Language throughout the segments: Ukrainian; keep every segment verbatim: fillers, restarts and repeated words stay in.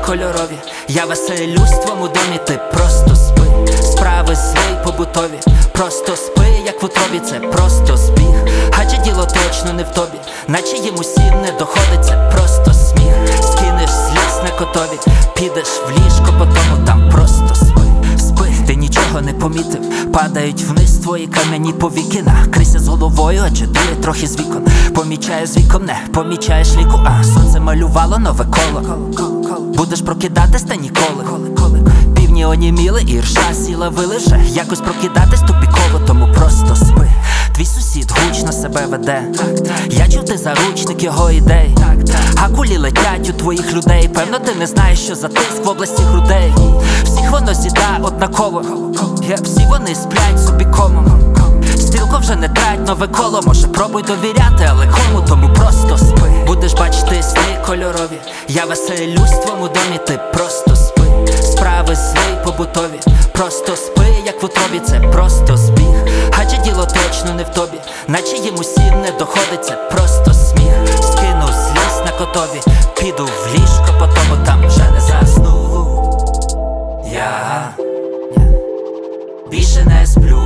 кольорові, я веселюсь в твоєму домі, ти просто спи. Справи злий побутові, просто спи, як в утробі, це просто збіг. Адже діло точно не в тобі, наче їм усім не доходить, це просто сміх. Скинеш сліз на котові, підеш в ліжко, потому там просто спи. Спи, ти нічого не помітив, падають вниз твої кам'яні повіки. Накрийся з головою, адже дує трохи з вікон. Помічаєш з віком, не помічаєш ліку. А сонце малювало нове коло. Будеш прокидатись, та ніколи. Півні оніміли і рша сіла вили вже. Якось прокидатись тупіково, тому просто спи. Твій сусід гучно себе веде, я чув, ти заручник його ідей. А кулі летять у твоїх людей, певно ти не знаєш, що за тиск в області грудей. Всіх воно з'їда однаково, всі вони сплять собі комом. Стрілко вже не трать нове коло, може пробуй довіряти, але кому, тому просто спи. Будеш бачити сни кольорові, я веселюсь в твоєму домі, ти просто спи. Справи злий побутові, просто спи, як в утробі, це просто збіг. Адже діло точно не в тобі, наче їм усім не доходить, це просто сміх. Скину зліз на котові, піду в ліжко, потому там вже не засну. Я більше не сплю,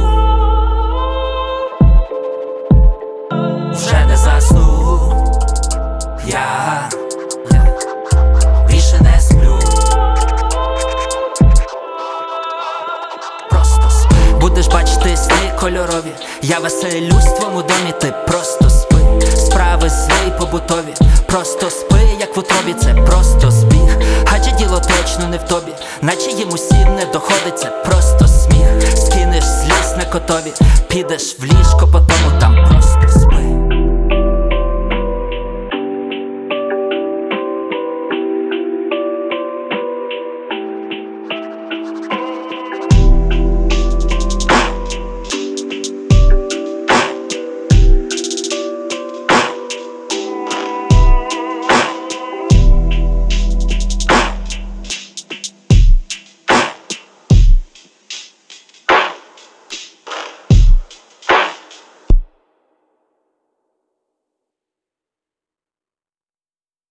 вже не засну. Я більше не сплю. Просто спи. Будеш бачити сни кольорові, я веселюсь в твоєму домі, ти просто спи. Справи злий побутові, просто спи, як в утробі, це просто збіг. Адже діло точно не в тобі, наче їм усім не доходить, це просто сміх. Скинеш зліз на котові, підеш в ліжко, потому там